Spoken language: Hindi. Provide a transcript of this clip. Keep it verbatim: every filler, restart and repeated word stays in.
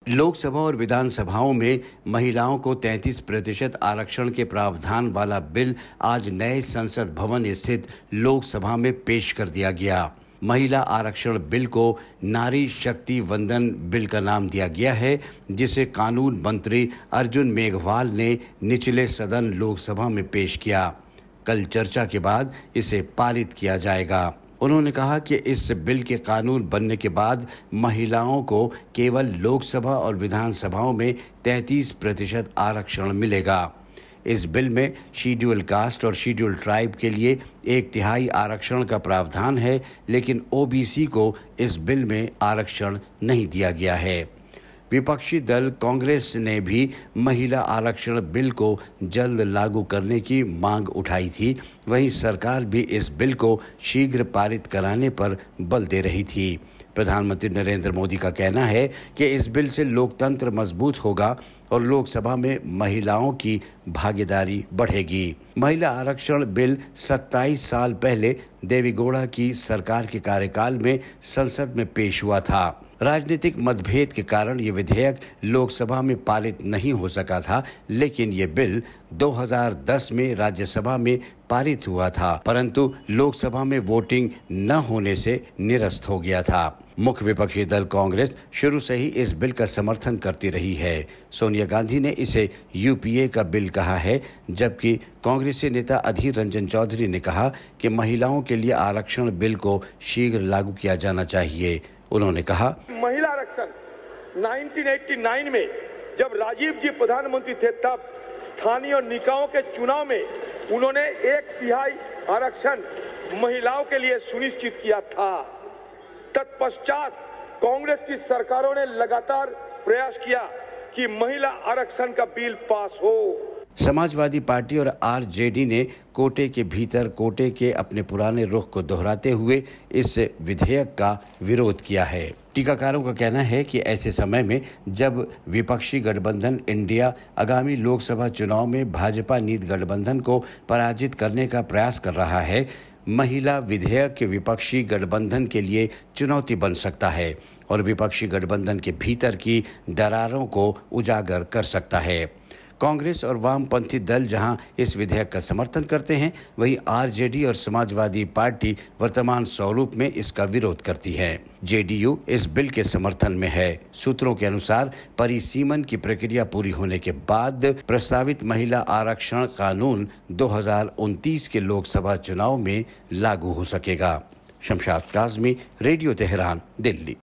लोकसभा और विधानसभाओं में महिलाओं को तैंतीस प्रतिशत आरक्षण के प्रावधान वाला बिल आज नए संसद भवन स्थित लोकसभा में पेश कर दिया गया। महिला आरक्षण बिल को नारी शक्ति वंदन बिल का नाम दिया गया है, जिसे कानून मंत्री अर्जुन मेघवाल ने निचले सदन लोकसभा में पेश किया। कल चर्चा के बाद इसे पारित किया जाएगा। उन्होंने कहा कि इस बिल के कानून बनने के बाद महिलाओं को केवल लोकसभा और विधानसभाओं में तैंतीस प्रतिशत आरक्षण मिलेगा। इस बिल में शेड्यूल कास्ट और शेड्यूल ट्राइब के लिए एक तिहाई आरक्षण का प्रावधान है, लेकिन ओबीसी को इस बिल में आरक्षण नहीं दिया गया है। विपक्षी दल कांग्रेस ने भी महिला आरक्षण बिल को जल्द लागू करने की मांग उठाई थी। वहीं सरकार भी इस बिल को शीघ्र पारित कराने पर बल दे रही थी। प्रधानमंत्री नरेंद्र मोदी का कहना है कि इस बिल से लोकतंत्र मजबूत होगा और लोकसभा में महिलाओं की भागीदारी बढ़ेगी। महिला आरक्षण बिल सत्ताईस साल पहले देवेगौड़ा की सरकार के कार्यकाल में संसद में पेश हुआ था। राजनीतिक मतभेद के कारण ये विधेयक लोकसभा में पारित नहीं हो सका था, लेकिन ये बिल दो हज़ार दस में राज्यसभा में पारित हुआ था, परंतु लोकसभा में वोटिंग न होने से निरस्त हो गया था। मुख्य विपक्षी दल कांग्रेस शुरू से ही इस बिल का समर्थन करती रही है। सोनिया गांधी ने इसे यूपीए का बिल कहा है, जबकि कांग्रेसी नेता अधीर रंजन चौधरी ने कहा कि महिलाओं के लिए आरक्षण बिल को शीघ्र लागू किया जाना चाहिए। उन्होंने कहा, महिला आरक्षण उन्नीस सौ नवासी में जब राजीव जी प्रधानमंत्री थे, तब स्थानीय निकायों के चुनाव में उन्होंने एक तिहाई आरक्षण महिलाओं के लिए सुनिश्चित किया था। तत्पश्चात कांग्रेस की सरकारों ने लगातार प्रयास किया कि महिला आरक्षण का बिल पास हो। समाजवादी पार्टी और आरजेडी ने कोटे के भीतर कोटे के अपने पुराने रुख को दोहराते हुए इस विधेयक का विरोध किया है। टीकाकारों का कहना है कि ऐसे समय में जब विपक्षी गठबंधन इंडिया आगामी लोकसभा चुनाव में भाजपा नीत गठबंधन को पराजित करने का प्रयास कर रहा है, महिला विधेयक के विपक्षी गठबंधन के लिए चुनौती बन सकता है और विपक्षी गठबंधन के भीतर की दरारों को उजागर कर सकता है। कांग्रेस और वामपंथी दल जहां इस विधेयक का समर्थन करते हैं, वहीं आरजेडी और समाजवादी पार्टी वर्तमान स्वरूप में इसका विरोध करती है। जेडीयू इस बिल के समर्थन में है। सूत्रों के अनुसार परिसीमन की प्रक्रिया पूरी होने के बाद प्रस्तावित महिला आरक्षण कानून दो हज़ार उनतीस के लोकसभा चुनाव में लागू हो सकेगा। Shamshad Kazmi, radio Tehran, Delhi.